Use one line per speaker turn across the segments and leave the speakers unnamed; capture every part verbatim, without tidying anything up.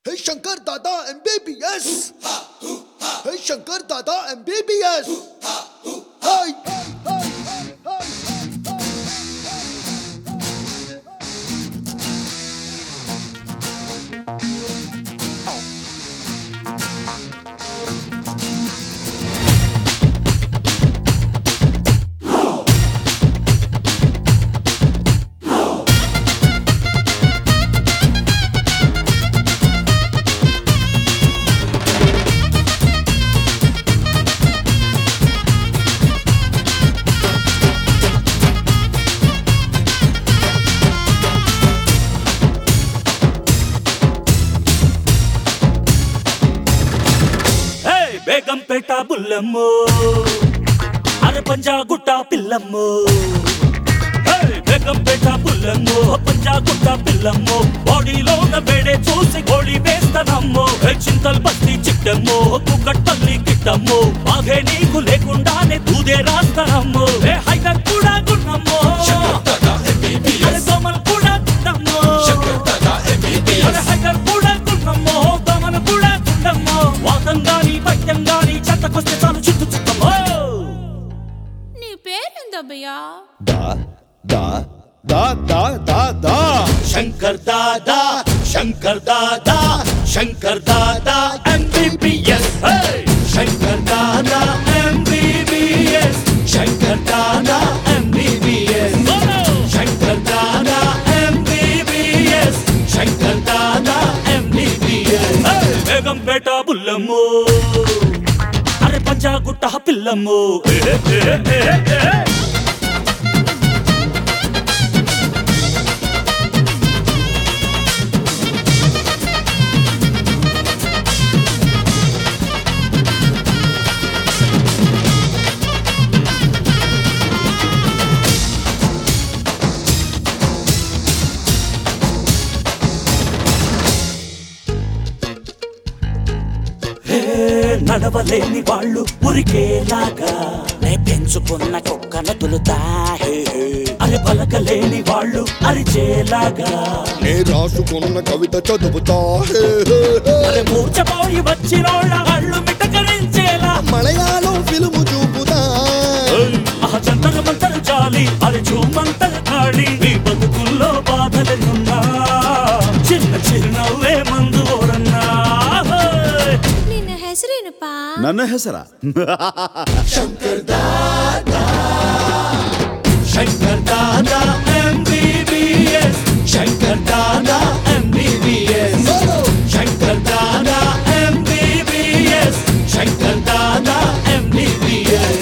Hey Shankar Dada M B B S. Hey Shankar Dada M B B S. Hey.
Begumpet బుల్లమ్మో అరే పంజాగుట్ట పిల్లమ్మో బేగంపేట బుల్లమ్మో పంజాగుట్ట పిల్లమ్మో బాడీలోన వేడే చూసి గోళీ వేస్తానమ్మో చింతల్ బస్తి చిట్టమ్మో కుక్కట్పల్లి కిట్టమ్మో బాగే నీకు లేకుండానే దూదే రాస్తానమ్మో హైదర్ కూడా గున్నమ్మో అరే దోమలు కూడా గున్నమ్మో అరే హైదర్ కూడా గున్నమ్మో దోమలు కూడా గున్నమ్మో వాతంగాని పట్యంగాని చెత్తకొస్తే చాలు చుట్టూ చుట్టమ్మో
నీ పేరేందబ్బయ్యా
Da da da da da da.
Shankar Dada Shankar Dada Shankar Dada MBBS Shankar Dada MBBS Shankar Dada MBBS Shankar Dada MBBS Shankar Dada MBBS Begumpet బుల్లమ్మో అరే పంజాగుట్ట పిల్లమ్మో నడవలేని వాళ్ళు ఉరికేలాగా నే పెంచుకున్న కుక్కను తులుతా అరే పలకలేని వాళ్ళు అరిచేలాగా
నే రాసుకున్న కవిత చదువుతా
అరే మూర్చపోయి వచ్చినోళ్ళ అళ్ళు మిటకరించేలా
మలయాళం ఫిల్ము చూపుతా
ఆ జంతర మంతర చాలి అరే చూమంతర ఖాళీ ఈ బతుకుల్లో బాధలున్నా చిన్న చిరునవ్వే మందు ఓరన్నా
నిన్న ಹೆಸರೇನಪ್ಪಾ
ನನ್ನ ಹೆಸರ
Shankar Dada Shankar Dada MBBS Shankar Dada MBBS Shankar Dada MBBS Shankar Dada MBBS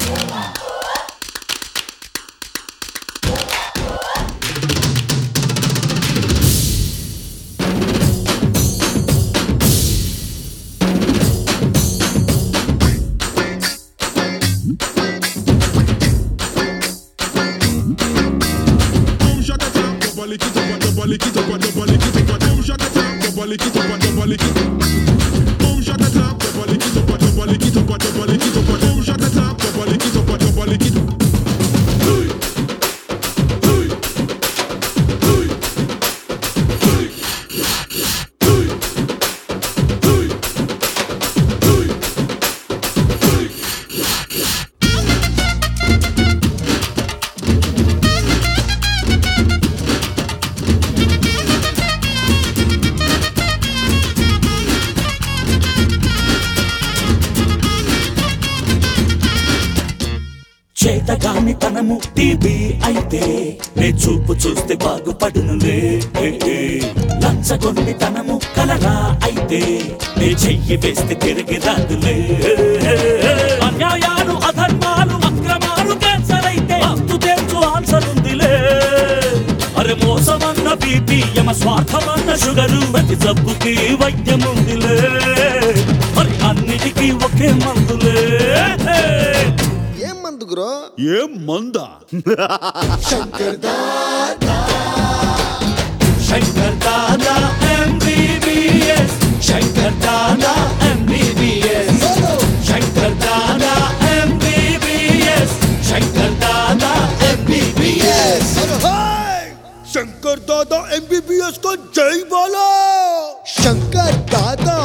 చేతగాని తనము టీబీ అయితే నే చూపు చూస్తే బాగుపడునులే లంచగొండి తనము కలరా అయితే నే చెయ్యి వేస్తే తిరిగి రాదులే అన్యాయాలు అధర్మాలు అక్రమాలు క్యాన్సర్ అయితే అంతు తెలుసు ఆన్సర్ ఉందిలే అరే మోసమన్న బీపీ యమ స్వార్థమన్న షుగరు ప్రతి జబ్బుకి వైద్యం ఉందిలే మరి అన్నిటికీ ఒకే మందులే
ఏం మందు గురు
ఏం మందా
Shankar Dada
Shankar Dada MBBS Shankar Dada MBBS Shankar Dada MBBS Shankar Dada MBBS
Shankar Dada M B B S को जय बोलो। శంకర్ దాదా